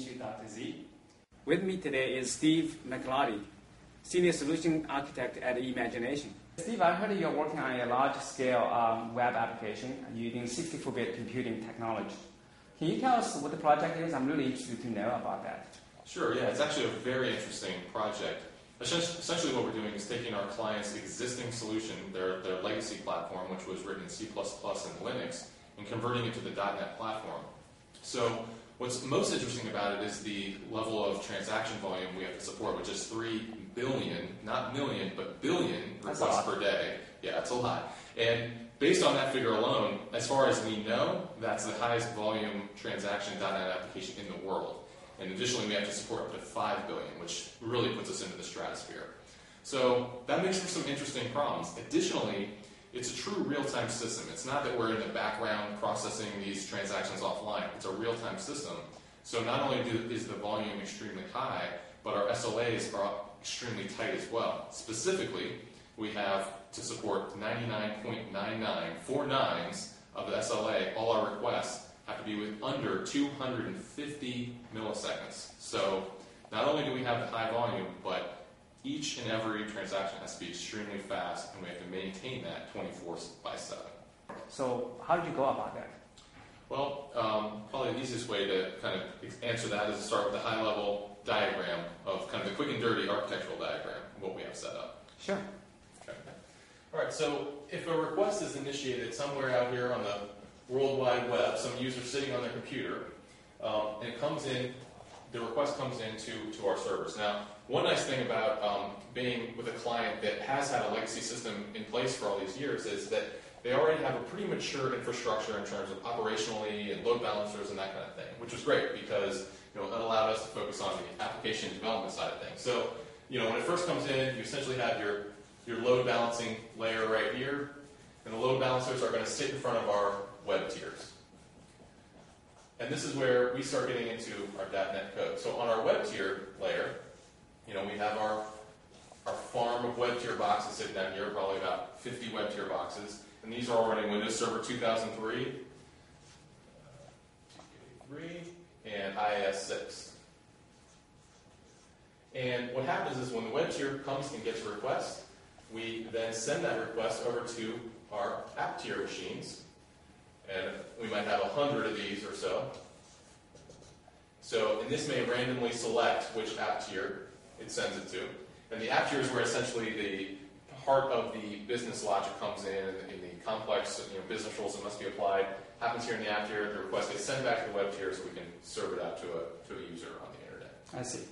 Institute.z. With me today is Steve McLarty, Senior Solution Architect at Imagination. Steve, I heard you're working on a large-scale web application using 64-bit computing technology. Can you tell us what the project is? I'm really interested to know about that. Sure, yeah. It's actually a very interesting project. Essentially what we're doing is taking our client's existing solution, their legacy platform, which was written in C++ and Linux, and converting it to the .NET platform. So what's most interesting about it is the level of transaction volume we have to support, which is 3 billion, not million, but billion requests per day. Yeah, that's a lot. And based on that figure alone, as far as we know, that's the highest volume transaction .NET application in the world. And additionally, we have to support up to 5 billion, which really puts us into the stratosphere. So that makes for some interesting problems. Additionally, it's a true real-time system. It's not that we're in the background processing these transactions offline. It's a real-time system. So not only is the volume extremely high, but our SLAs are extremely tight as well. Specifically, we have to support 99.99 of the SLA. All our requests have to be with under 250 milliseconds. So not only do we have the high volume, but each and every transaction has to be extremely fast, and we have to maintain that 24/7. So how did you go about that? Well, probably the easiest way to kind of answer that is to start with a high-level diagram of kind of the quick and dirty architectural diagram of what we have set up. Sure. Okay. All right, so if a request is initiated somewhere out here on the World Wide Web, some user sitting on their computer, and it comes in, the request comes into our servers. Now, one nice thing about being with a client that has had a legacy system in place for all these years is that they already have a pretty mature infrastructure in terms of operationally and load balancers and that kind of thing, which was great because it allowed us to focus on the application development side of things. So, when it first comes in, you essentially have your load balancing layer right here, and the load balancers are going to sit in front of our web tiers. And this is where we start getting into our .NET code. So on our web tier layer, we have our farm of web tier boxes sitting down here, probably about 50 web tier boxes. And these are all running Windows Server 2003, and IIS 6. And what happens is when the web tier comes and gets a request, we then send that request over to our app tier machines. And we might have 100 of these or so. And this may randomly select which app tier it sends it to. And the app tier is where essentially the heart of the business logic comes in the complex business rules that must be applied. Happens here in the app tier. The request gets sent back to the web tier so we can serve it out to a user on the internet. I see.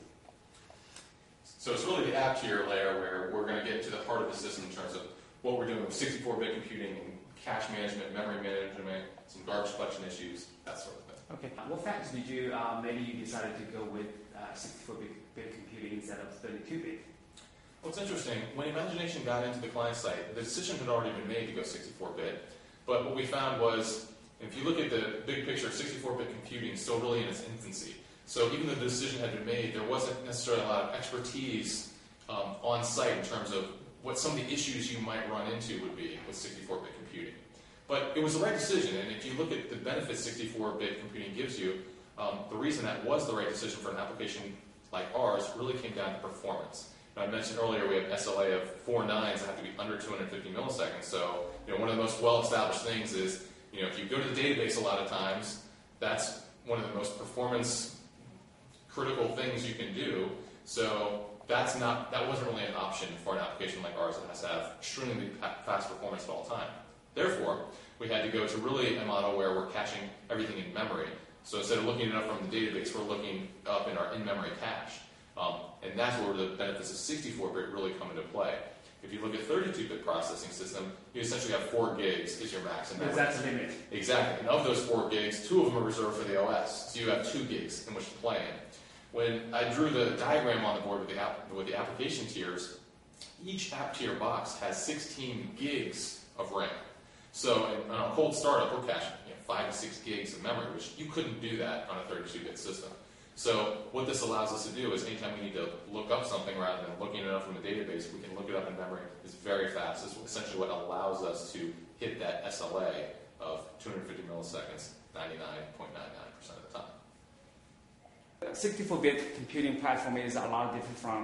So it's really the app tier layer where we're going to get to the heart of the system in terms of what we're doing with 64-bit computing and cache management, memory management, some garbage collection issues, that sort of thing. Okay. What factors did you, maybe you decided to go with 64-bit computing instead of 32-bit? Well, it's interesting. When Imagination got into the client side, the decision had already been made to go 64-bit. But what we found was, if you look at the big picture, 64-bit computing is still really in its infancy. So even though the decision had been made, there wasn't necessarily a lot of expertise on site in terms of what some of the issues you might run into would be with 64-bit computing. But it was the right decision, and if you look at the benefits 64-bit computing gives you, the reason that was the right decision for an application like ours really came down to performance. Now, I mentioned earlier we have SLA of 4 nines that have to be under 250 milliseconds, so one of the most well-established things is, if you go to the database a lot of times, that's one of the most performance-critical things you can do, so that wasn't really an option for an application like ours that has to have extremely fast performance at all time. Therefore, we had to go to really a model where we're caching everything in memory. So instead of looking it up from the database, we're looking up in our in-memory cache. And that's where the benefits of 64-bit really come into play. If you look at 32-bit processing system, you essentially have 4 gigs is your max in memory. Because that's the limit. Exactly. And of those 4 gigs, 2 of them are reserved for the OS. So you have 2 gigs in which to play in. When I drew the diagram on the board with the application tiers, each app tier box has 16 gigs of RAM. So on a cold startup, we're caching 5 to 6 gigs of memory, which you couldn't do that on a 32-bit system. So what this allows us to do is anytime we need to look up something rather than looking it up from the database, we can look it up in memory. It's very fast. It's essentially what allows us to hit that SLA of 250 milliseconds 99.99% of the time. 64-bit computing platform is a lot different from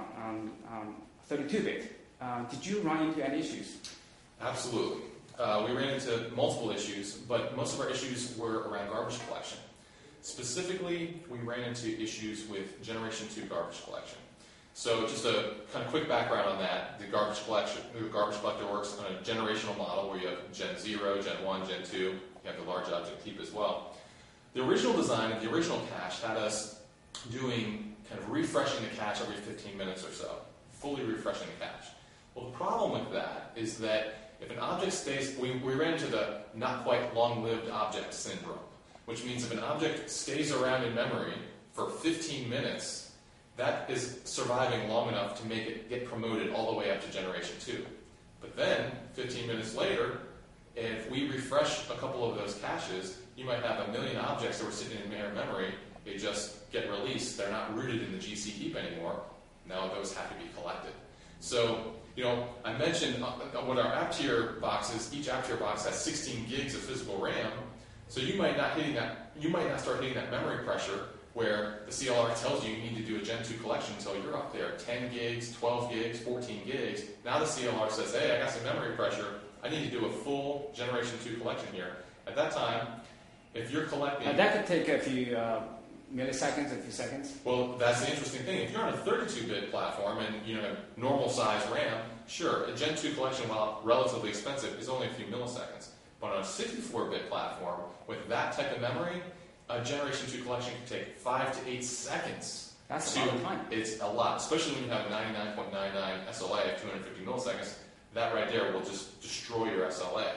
32-bit. Did you run into any issues? Absolutely. We ran into multiple issues, but most of our issues were around garbage collection. Specifically, we ran into issues with Generation 2 garbage collection. So just a kind of quick background on that. The garbage collector works on a generational model where you have Gen 0, Gen 1, Gen 2. You have the large object heap as well. The original design of the original cache had us doing kind of refreshing the cache every 15 minutes or so, fully refreshing the cache. Well, the problem with that is that if an object stays, we ran into the not quite long-lived object syndrome, which means if an object stays around in memory for 15 minutes, that is surviving long enough to make it get promoted all the way up to Generation 2. But then, 15 minutes later, if we refresh a couple of those caches, you might have 1 million objects that were sitting in mere memory. They just get released. They're not rooted in the GC heap anymore. Now those have to be collected. So, I mentioned what our app tier box is. Each app tier box has 16 gigs of physical RAM. So you might not start hitting that memory pressure where the CLR tells you need to do a Gen 2 collection until you're up there 10 gigs, 12 gigs, 14 gigs. Now the CLR says, hey, I got some memory pressure. I need to do a full Generation 2 collection here. At that time, if you're collecting... that could take a few milliseconds, a few seconds. Well, that's the interesting thing. If you're on a 32-bit platform and you have normal size RAM, sure, a Gen 2 collection, while relatively expensive, is only a few milliseconds. But on a 64-bit platform, with that type of memory, a Generation 2 collection can take 5 to 8 seconds. That's a lot of time. It's a lot, especially when you have 99.99 SLA of 250 milliseconds. That right there will just destroy your SLA.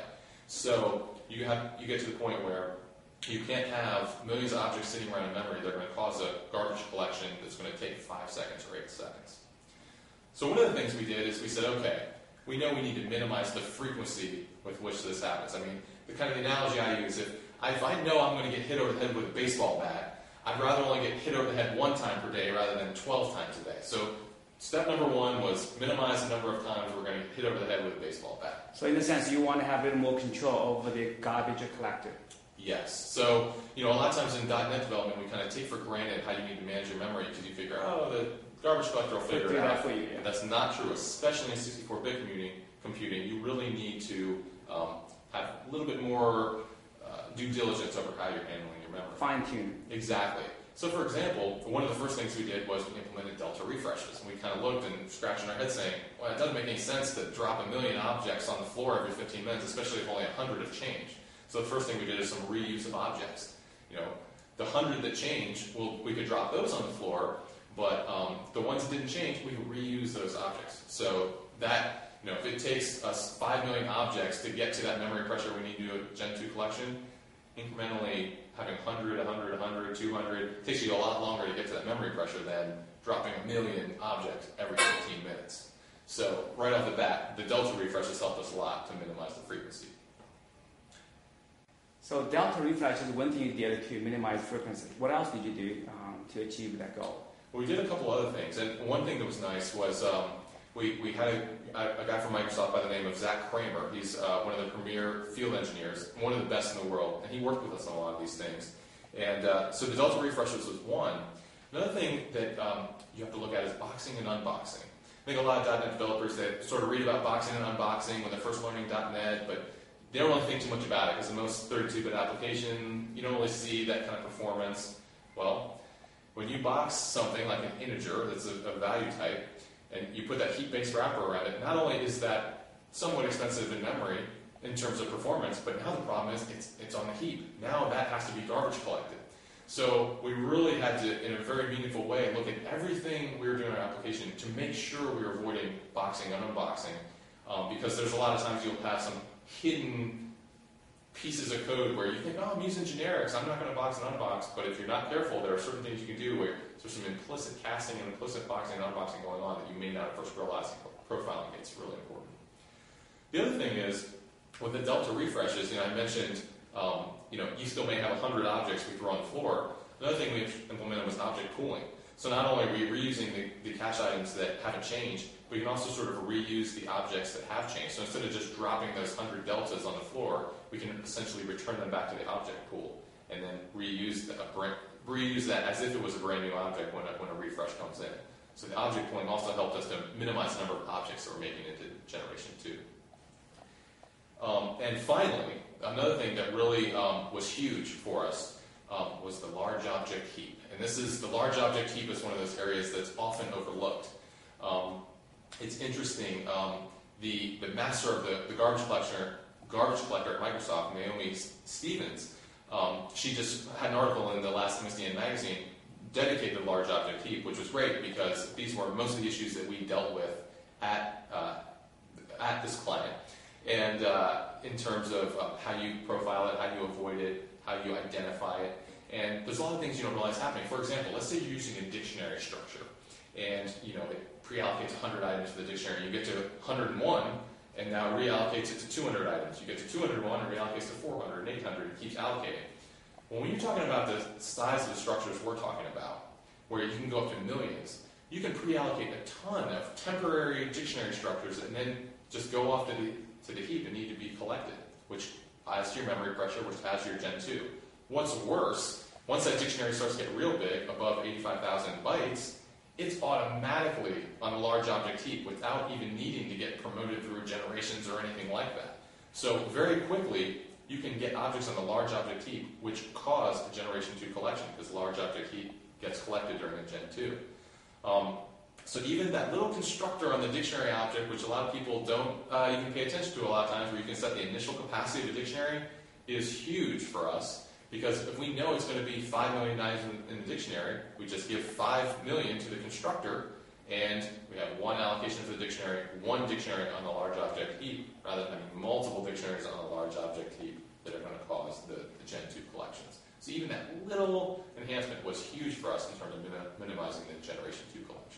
So you get to the point where you can't have millions of objects sitting around in memory. They're going to cause a garbage collection that's going to take 5 seconds or 8 seconds. So one of the things we did is we said, okay, we know we need to minimize the frequency with which this happens. I mean, the kind of analogy I use, if I know I'm going to get hit over the head with a baseball bat, I'd rather only get hit over the head 1 time per day rather than 12 times a day. So step number 1 was minimize the number of times we're going to hit over the head with a baseball bat. So in a sense, you want to have a little more control over the garbage collector. Yes. So, a lot of times in .NET development, we kind of take for granted how you need to manage your memory because you figure, the garbage collector will figure it out. For you, yeah. That's not true, especially in 64-bit computing. You really need to have a little bit more due diligence over how you're handling your memory. Fine-tune. Exactly. So, for example, one of the first things we did was we implemented delta refreshes. And we kind of looked and scratched our heads saying, well, it doesn't make any sense to drop 1 million objects on the floor every 15 minutes, especially if only 100 have changed. So the first thing we did is some reuse of objects. The 100 that changed, we could drop those on the floor, but the ones that didn't change, we could reuse those objects. So that, if it takes us 5 million objects to get to that memory pressure we need to do a Gen 2 collection, incrementally having 100, 100, 100, 200, takes you a lot longer to get to that memory pressure than dropping 1 million objects every 15 minutes. So right off the bat, the delta refreshes helped us a lot to minimize the frequency. So delta refresh is one thing you did to minimize frequency. What else did you do to achieve that goal? Well, we did a couple other things, and one thing that was nice was we had a guy from Microsoft by the name of Zach Kramer. He's one of the premier field engineers, one of the best in the world, and he worked with us on a lot of these things. And so the delta refreshes was one. Another thing that you have to look at is boxing and unboxing. I think a lot of .NET developers, they sort of read about boxing and unboxing when they're first learning .NET, but they don't really think too much about it because in most 32-bit application, you don't really see that kind of performance. Well, when you box something like an integer that's a value type, and you put that heap-based wrapper around it, not only is that somewhat expensive in memory in terms of performance, but now the problem is it's on the heap. Now that has to be garbage collected. So we really had to, in a very meaningful way, look at everything we were doing in our application to make sure we were avoiding boxing and unboxing, because there's a lot of times you'll have some hidden pieces of code where you think, I'm using generics, I'm not going to box and unbox, but if you're not careful, there are certain things you can do where there's some implicit casting and implicit boxing and unboxing going on that you may not at first realize. Profiling gets really important. The other thing is, with the delta refreshes, I mentioned, you still may have 100 objects we throw on the floor. Another thing we implemented was object pooling. So not only are we reusing the cache items that haven't changed, we can also sort of reuse the objects that have changed. So instead of just dropping those 100 deltas on the floor, we can essentially return them back to the object pool. and then reuse that as if it was a brand new object when a refresh comes in. So the object pooling also helped us to minimize the number of objects that we're making into generation 2. And finally, another thing that really was huge for us was the large object heap. And the large object heap is one of those areas that's often overlooked. It's interesting, the master of the garbage collector at Microsoft, Naomi Stevens, she just had an article in the last MSDN magazine dedicated to large object heap, which was great because these were most of the issues that we dealt with at this client. And in terms of how you profile it, how you avoid it, how you identify it. And there's a lot of things you don't realize happening. For example, let's say you're using a dictionary structure, and it pre-allocates 100 items to the dictionary. You get to 101, and now reallocates it to 200 items. You get to 201, and reallocates to 400 and 800, and keeps allocating. Well, when you're talking about the size of the structures we're talking about, where you can go up to millions, you can pre-allocate a ton of temporary dictionary structures and then just go off to the heap and need to be collected, which adds to your memory pressure, which adds to your Gen 2. What's worse, once that dictionary starts to get real big, above 85,000 bytes, it's automatically on a large object heap without even needing to get promoted through generations or anything like that. So very quickly, you can get objects on the large object heap, which cause a Generation 2 collection, because large object heap gets collected during a Gen 2. So even that little constructor on the dictionary object, which a lot of people don't even pay attention to a lot of times, where you can set the initial capacity of a dictionary, is huge for us. Because if we know it's going to be 5 million items in the dictionary, we just give 5 million to the constructor, and we have one allocation for the dictionary, one dictionary on the large object heap, rather than having multiple dictionaries on a large object heap that are going to cause the Gen 2 collections. So even that little enhancement was huge for us in terms of minimizing the Generation 2 collections.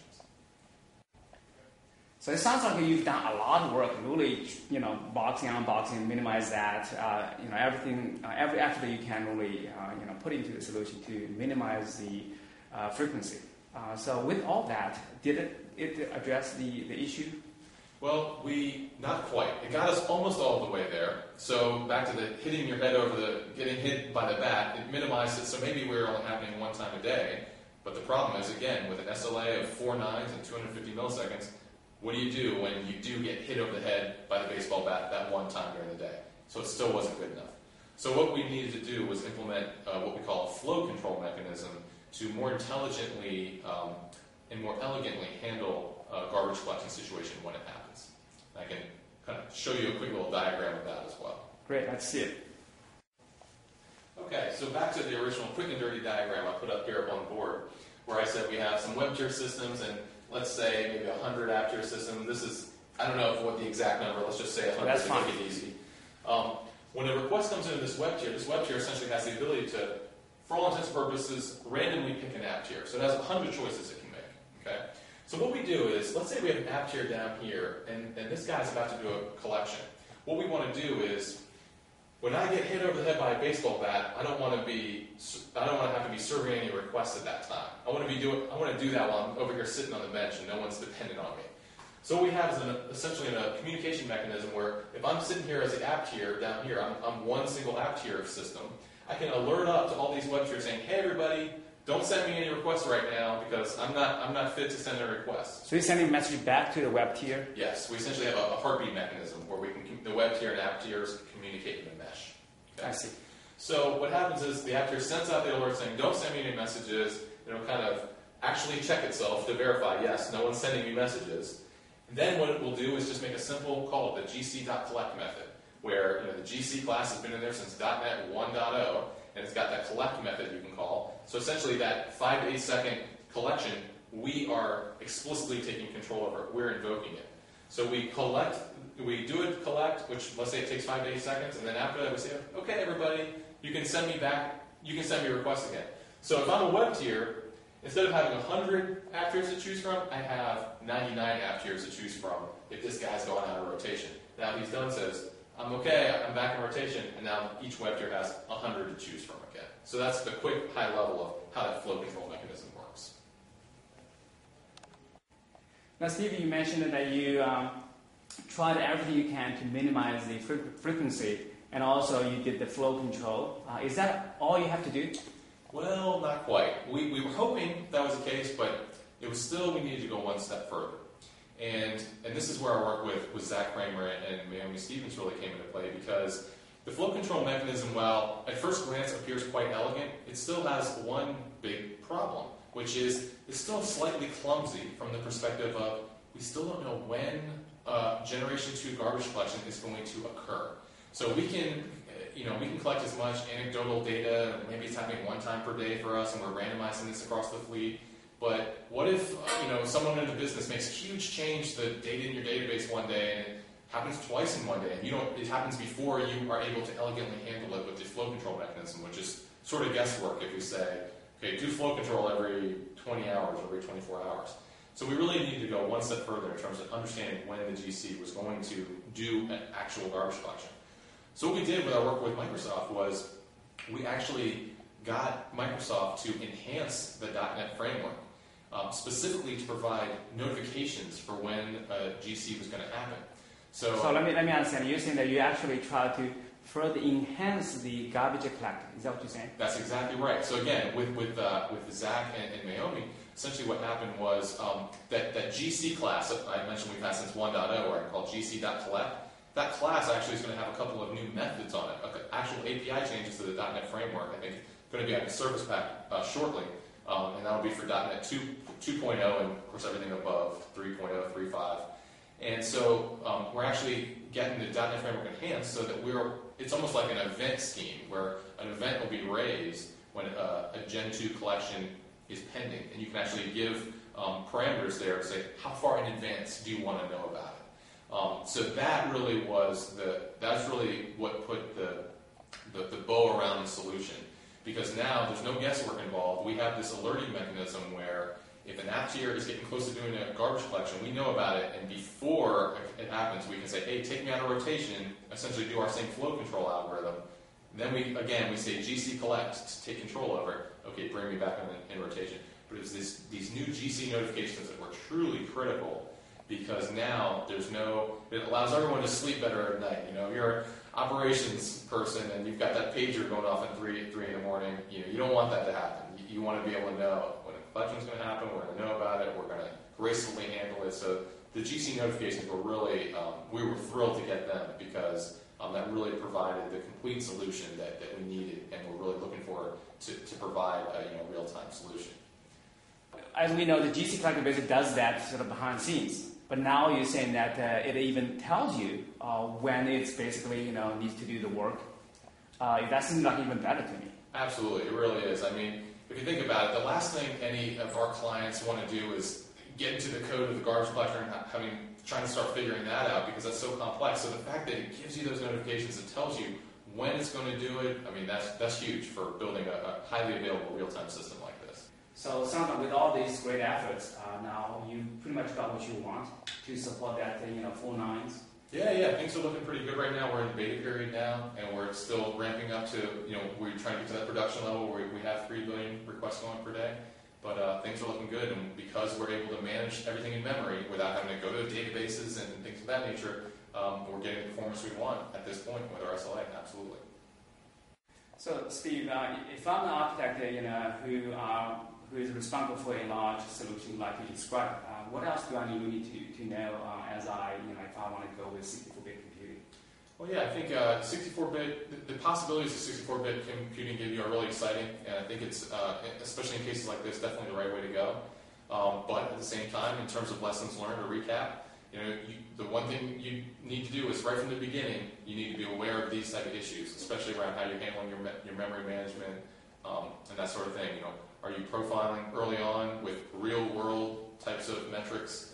So it sounds like you've done a lot of work, really, boxing, unboxing, minimize that, everything, every effort that you can really, put into the solution to minimize the frequency. So with all that, did it address the issue? Well, not quite. It got us almost all the way there. So back to the hitting your head getting hit by the bat, it minimized it. So maybe we were only happening one time a day. But the problem is, again, with an SLA of 4 nines and 250 milliseconds, what do you do when you do get hit over the head by the baseball bat that one time during the day? So it still wasn't good enough. So what we needed to do was implement what we call a flow control mechanism to more intelligently and more elegantly handle a garbage collection situation when it happens. I can kind of show you a quick little diagram of that as well. Great, let's see it. Okay, so back to the original quick and dirty diagram I put up here up on the board, where I said we have some web tier systems and let's say maybe 100 app tier systems. This is, I don't know what the exact number, let's just say 100 That's to fine. make it easy. When a request comes into this web tier essentially has the ability to, for all intents and purposes, randomly pick an app tier. So it has 100 choices it can make. Okay? So what we do is, let's say we have an app tier down here, and this guy's about to do a collection. What we want to do is, when I get hit over the head by a baseball bat, I don't want to have to be serving any requests at that time. I want to do that while I'm over here sitting on the bench and no one's dependent on me. So what we have is essentially a communication mechanism where if I'm sitting here as the app tier down here, I'm one single app tier system. I can alert up to all these web tiers saying, "Hey everybody, don't send me any requests right now because I'm not fit to send a request." So you're sending a message back to the web tier? Yes, we essentially have a heartbeat mechanism where the web tier and app tiers communicate in a mesh. Okay? I see. So what happens is the app tier sends out the alert saying, "Don't send me any messages." It'll kind of actually check itself to verify, yes, no one's sending me messages. And then what it will do is just make a simple call, the gc.collect method, where the GC class has been in there since .NET 1.0, and it's got that collect method you can call. So essentially that 5 to 8 second collection, we are explicitly taking control over it. We're invoking it. So we do it collect, which let's say it takes 5 to 8 seconds, and then after that we say, "Okay, everybody, you can send me a request again." So if I'm a web tier, instead of having 100 app tiers to choose from, I have 99 app tiers to choose from if this guy's going out of rotation. Now he's done says, "I'm okay, I'm back in rotation," and now each web tier has 100 to choose from again. So that's the quick high level of how that flow control mechanism works. Now, Steve, you mentioned that you tried everything you can to minimize the frequency. and also you did the flow control. Is that all you have to do? Well, not quite. We were hoping that was the case, but it was still, we needed to go one step further. And this is where our work with Zach Kramer and Naomi Stevens really came into play, because the flow control mechanism, while at first glance appears quite elegant, it still has one big problem, which is it's still slightly clumsy from the perspective of we still don't know when Generation 2 garbage collection is going to occur. So we can collect as much anecdotal data, maybe it's happening one time per day for us and we're randomizing this across the fleet. But what if someone in the business makes a huge change to the data in your database one day and it happens twice in one day, and it happens before you are able to elegantly handle it with the flow control mechanism, which is sort of guesswork if we say, okay, do flow control every 20 hours, every 24 hours. So we really need to go one step further in terms of understanding when the GC was going to do an actual garbage collection. So what we did with our work with Microsoft was we actually got Microsoft to enhance the .NET framework, specifically to provide notifications for when a GC was going to happen. So let me understand. You're saying that you actually try to further enhance the garbage collector. Is that what you're saying? That's exactly right. So again, with Zach and Naomi, essentially what happened was that GC class that I mentioned we've had since 1.0, or called GC.collect, that class actually is going to have a couple of new methods on it, actual API changes to the .NET framework. I think going to be on the service pack shortly, and that will be for .NET 2.0 and of course everything above 3.0, 3.5. And so we're actually getting the .NET framework enhanced so that it's almost like an event scheme where an event will be raised when a Gen 2 collection is pending, and you can actually give parameters there to say how far in advance do you want to know about it. So that's really what put the bow around the solution, because now there's no guesswork involved. We have this alerting mechanism where if an app tier is getting close to doing a garbage collection, we know about it, and before it happens, we can say, hey, take me out of rotation, essentially do our same flow control algorithm. Then we say GC collect to take control over it. Okay, bring me back in rotation. But it's these new GC notifications that were truly critical, because now it allows everyone to sleep better at night. You're an operations person and you've got that pager going off at 3 in the morning. You don't want that to happen. You want to be able to know when a collection is going to happen, we're going to know about it, we're going to gracefully handle it. So the GC notifications were really, we were thrilled to get them, because that really provided the complete solution that we needed, and we're really looking forward to provide a real-time solution. As we know, the GC collector basically does that sort of behind the scenes. But now you're saying that it even tells you when it's basically needs to do the work. That seems like even better to me. Absolutely, it really is. I mean, if you think about it, the last thing any of our clients want to do is get into the code of the garbage collector and trying to start figuring that out, because that's so complex. So the fact that it gives you those notifications, it tells you when it's going to do it, that's huge for building a highly available real-time system like this. So it sounds like with all these great efforts, now you pretty much got what you want to support that full nines. Yeah, things are looking pretty good right now. We're in the beta period now, and we're still ramping up to, we're trying to get to that production level where we have 3 billion requests going per day. But things are looking good, and because we're able to manage everything in memory without having to go to databases and things of that nature, we're getting the performance we want at this point with our SLA, absolutely. So, Steve, if I'm an architect who is responsible for a large solution like you described, what else do I need to know as if I want to go with 64-bit computing? Well, yeah, I think 64-bit, the possibilities of 64-bit computing are really exciting, and I think it's, especially in cases like this, definitely the right way to go. But at the same time, in terms of lessons learned or recap, the one thing you need to do is right from the beginning, you need to be aware of these type of issues, especially around how you're handling your memory management and that sort of thing. Are you profiling early on with real-world types of metrics?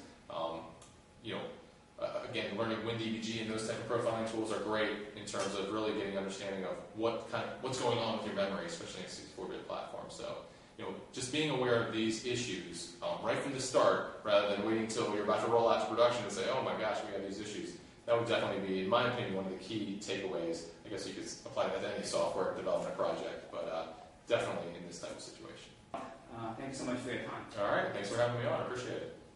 Again, learning WinDBG and those type of profiling tools are great in terms of really getting an understanding of what's going on with your memory, especially in a 64-bit platform. So, just being aware of these issues right from the start, rather than waiting until you're about to roll out to production and say, oh my gosh, we have these issues. That would definitely be, in my opinion, one of the key takeaways. I guess you could apply that to any software development project, but definitely in this type of situation. Thanks so much for your time. All right, thanks for having me on. I appreciate it.